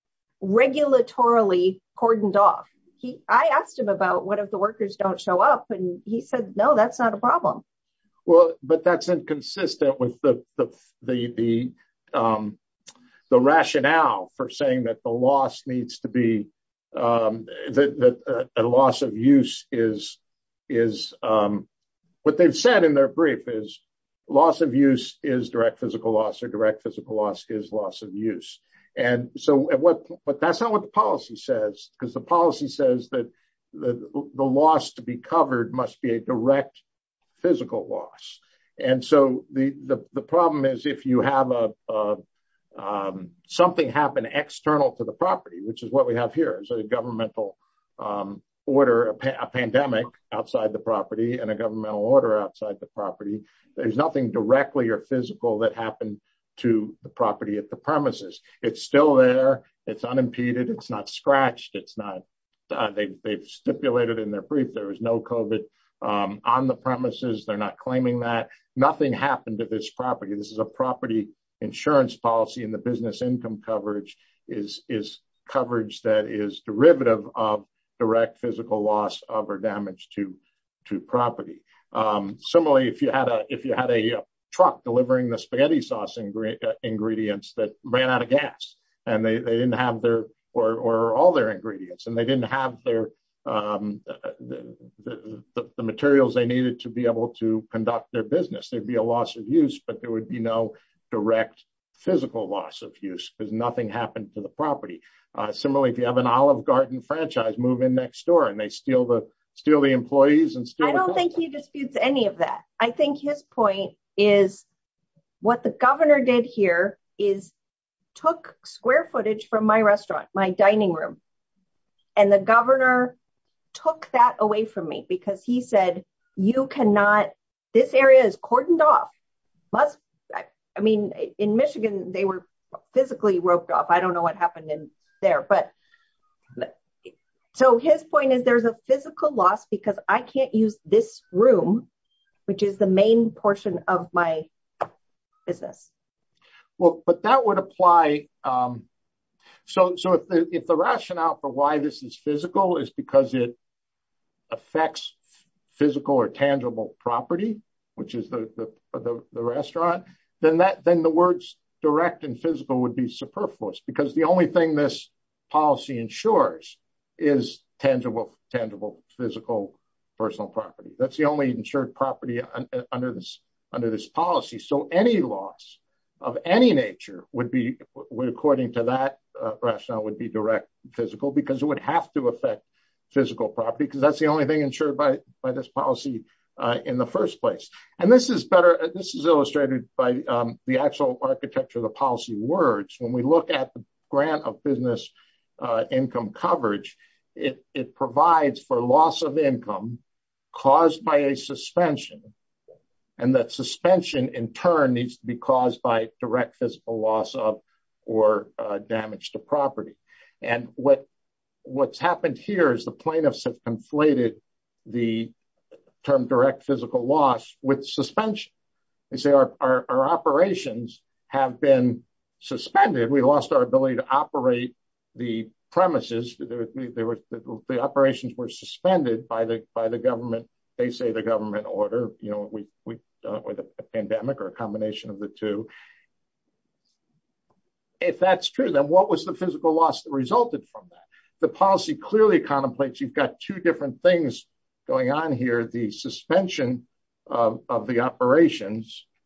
regulatorily cordoned off. He I asked him about what if the workers don't show up, and he said no, that's not a problem. Well, but that's inconsistent with the the the the um, the rationale for saying that the loss needs to be um, that that a loss of use is is um, what they've said in their brief is loss of use is direct physical loss, or direct physical loss is loss of use. And so at what, but that's not what the policy says, because the policy says that the, the loss to be covered must be a direct physical loss. And so the, the, the problem is if you have a, a um, something happen external to the property, which is what we have here, is a governmental um, order, a, pa- a pandemic outside the property and a governmental order outside the property. There's nothing directly or physical that happened to the property at the premises. It's still there. It's unimpeded. It's not scratched. It's not, uh, they've, they've stipulated in their brief there was no COVID um, on the premises. They're not claiming that. Nothing happened to this property. This is a property insurance policy, and the business income coverage is, is coverage that is derivative of direct physical loss of or damage to, to property. Um, similarly, if you had a, if you had a, truck delivering the spaghetti sauce ingre- uh, ingredients that ran out of gas, and they, they didn't have their, or, or all their ingredients, and they didn't have their, um, the, the, the, the materials they needed to be able to conduct their business. There'd be a loss of use, but there would be no direct physical loss of use because nothing happened to the property. Uh, similarly, if you have an Olive Garden franchise move in next door and they steal the, steal the employees and steal I don't the think he disputes any of that. I think his point is what the governor did here is took square footage from my restaurant, my dining room, and the governor took that away from me because he said, you cannot, this area is cordoned off. Must, I, I mean, in Michigan, they were physically roped off. I don't know what happened in there, but so his point is there's a physical loss because I can't use this room, which is the main portion of my business. Well, but that would apply. Um, so, so if the, if the rationale for why this is physical is because it affects physical or tangible property, which is the, the, the, the restaurant, then that, then the words direct and physical would be superfluous because the only thing this policy ensures is tangible, tangible, physical personal property. That's the only insured property un- under this under this policy. So any loss of any nature would be, would, according to that uh, rationale, would be direct physical because it would have to affect physical property because that's the only thing insured by by this policy uh, in the first place. And this is better. This is illustrated by um, the actual architecture of the policy words. When we look at the grant of business uh, income coverage, it it provides for loss of income caused by a suspension, and that suspension in turn needs to be caused by direct physical loss of or uh, damage to property. And what what's happened here is the plaintiffs have conflated the term direct physical loss with suspension. They say our, our, our operations have been suspended. We lost our ability to operate the premises. There, there were, the, the operations were suspended by the by the government. They say the government order, you know, we we uh, with a, a pandemic or a combination of the two. If that's true, then what was the physical loss that resulted from that? The policy clearly contemplates you've got two different things going on here: the suspension of, of the operations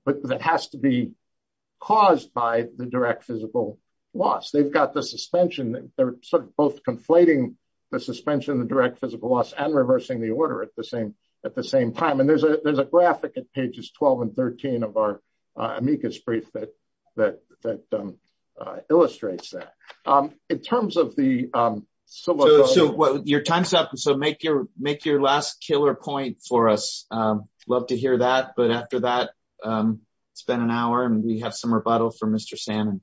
but that has to be caused by the direct physical loss. They've got the suspension. They're sort of both conflating the suspension, the direct physical loss, and reversing the order at the same at the same time. And there's a there's a graphic at pages twelve and thirteen of our uh, amicus brief that that that um, uh, illustrates that. Um, in terms of the um, civil so, authority, so what, your time's up. So make your make your last killer point for us. Um, love to hear that. But after that, um, it's been an hour, and we have some rebuttal from Mister Salmon.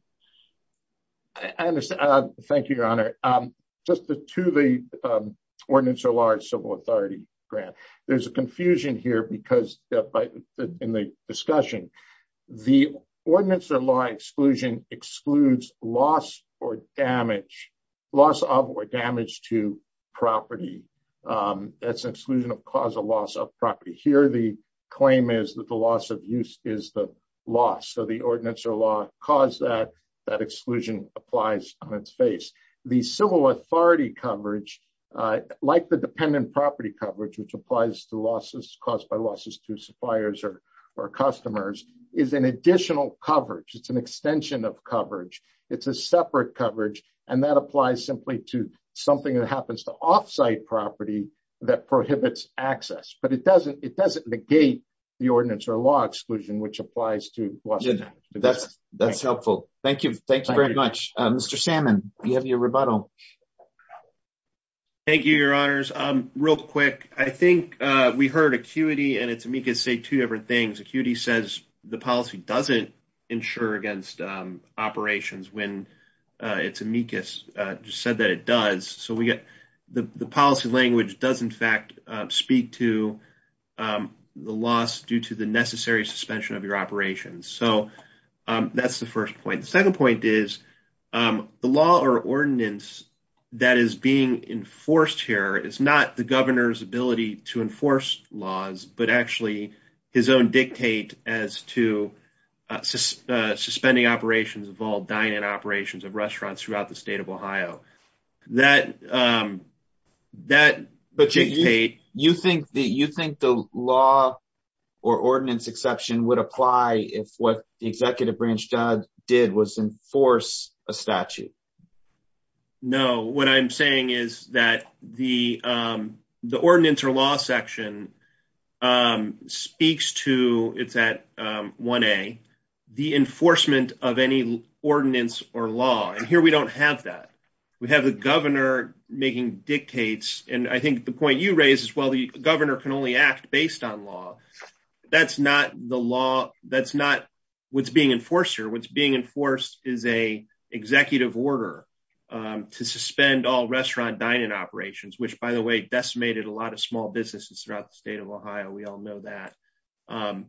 I, I understand. Uh, thank you, Your Honor. Um, just the, to the um, ordinance or law civil authority grant. There's a confusion here because uh, by the, in the discussion, the ordinance or law exclusion excludes loss or damage, loss of or damage to property. Um, that's an exclusion of cause of loss of property. Here, the claim is that the loss of use is the loss. So the ordinance or law caused that. That exclusion applies on its face. The civil authority coverage, uh, like the dependent property coverage, which applies to losses caused by losses to suppliers or, or customers, is an additional coverage. It's an extension of coverage. It's a separate coverage, and that applies simply to something that happens to offsite property that prohibits access. But it doesn't it doesn't negate the ordinance or law exclusion, which applies to loss yeah, of damage. That's that's Thank helpful. You. Thank you. Thank you Thank very you. much. Uh, Mister Salmon, you have your rebuttal. Thank you, Your Honors. Um, real quick, I think uh, we heard Acuity and its amicus say two different things. Acuity says the policy doesn't insure against um, operations when uh, its amicus uh, just said that it does. So we get the, the policy language does, in fact, uh, speak to um, the loss due to the necessary suspension of your operations. So um, that's the first point. The second point is um, the law or ordinance that is being enforced here is not the governor's ability to enforce laws, but actually his own dictate as to uh, sus- uh, suspending operations of all dine-in operations of restaurants throughout the state of Ohio. That um, that but dictate. You, you think the you think the law or ordinance exception would apply if what the executive branch did was enforce a statute? No, what I'm saying is that the um, the ordinance or law section um, speaks to, it's at um, one A, the enforcement of any ordinance or law. And here we don't have that. We have the governor making dictates. And I think the point you raised is, well, the governor can only act based on law. That's not the law. That's not what's being enforced here. What's being enforced is a executive order Um, to suspend all restaurant dine-in operations, which, by the way, decimated a lot of small businesses throughout the state of Ohio. We all know that. Um,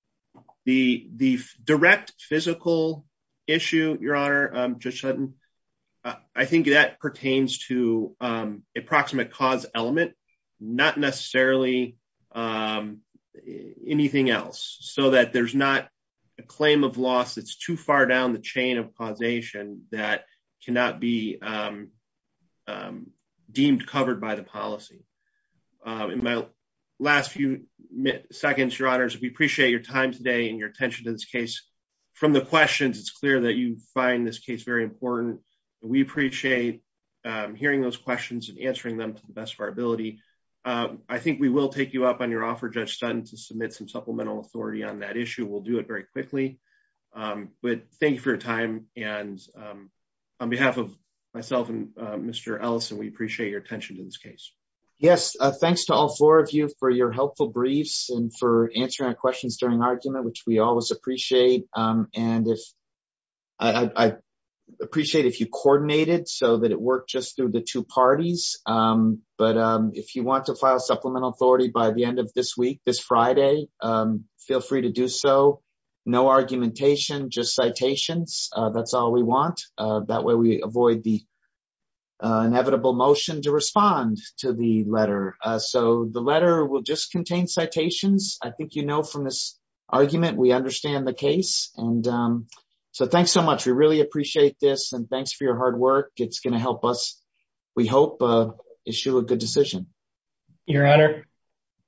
the the direct physical issue, Your Honor, um, Judge Sutton, uh, I think that pertains to um, a proximate cause element, not necessarily um, anything else, so that there's not a claim of loss that's too far down the chain of causation that cannot be um, um, deemed covered by the policy. Um, in my last few seconds, Your Honors, we appreciate your time today and your attention to this case. From the questions, it's clear that you find this case very important. We appreciate um, hearing those questions and answering them to the best of our ability. Uh, I think we will take you up on your offer, Judge Sutton, to submit some supplemental authority on that issue. We'll do it very quickly. Um, but thank you for your time, and um, on behalf of myself and uh, Mister Ellison, we appreciate your attention to this case. Yes, uh, thanks to all four of you for your helpful briefs and for answering our questions during argument, which we always appreciate. Um, and if I, I, I appreciate if you coordinated so that it worked just through the two parties. Um, but um, if you want to file supplemental authority by the end of this week, this Friday, um, feel free to do so. No argumentation, just citations. Uh, that's all we want. Uh, that way we avoid the uh, inevitable motion to respond to the letter. Uh, so the letter will just contain citations. I think you know from this argument we understand the case. And um, so thanks so much. We really appreciate this, and thanks for your hard work. It's going to help us, we hope, uh, issue a good decision. Your Honor,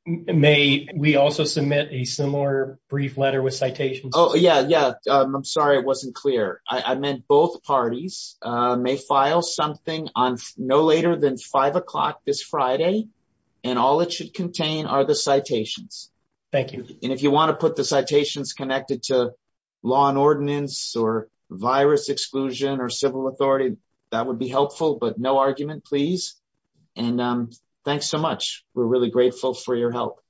may we also submit a similar brief letter with citations? Oh, yeah, yeah. Um, I'm sorry it wasn't clear. I, I meant both parties uh, may file something on no later than five o'clock this Friday, and all it should contain are the citations. Thank you. And if you want to put the citations connected to law and ordinance or virus exclusion or civil authority, that would be helpful, but no argument, please. And um, thanks so much. We're really grateful for your help.